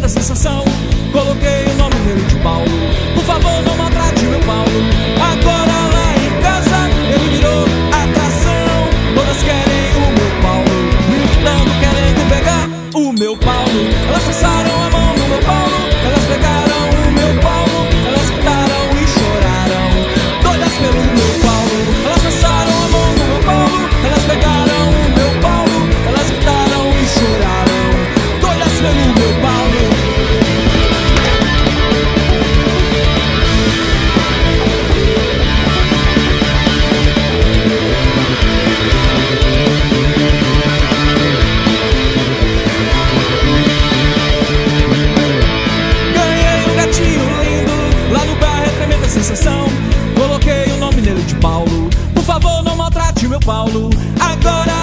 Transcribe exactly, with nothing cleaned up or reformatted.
tremenda sensação. Coloquei o nome nele de Paulo. Por favor, não maltrate meu Paulo. Agora lá em casa ele virou atração. Todas querem o meu Paulo, me gritando, querendo pegar o meu Paulo. Elas passaram a mão no meu Paulo, elas pegaram o meu Paulo, elas gritaram e choraram, doidas pelo meu Paulo. Elas passaram a mão no meu Paulo, elas pegaram o meu Paulo, elas gritaram e choraram, doidas pelo meu Paulo. Sensação. Coloquei o nome nele de Paulo. Por favor, não maltrate meu Paulo. Agora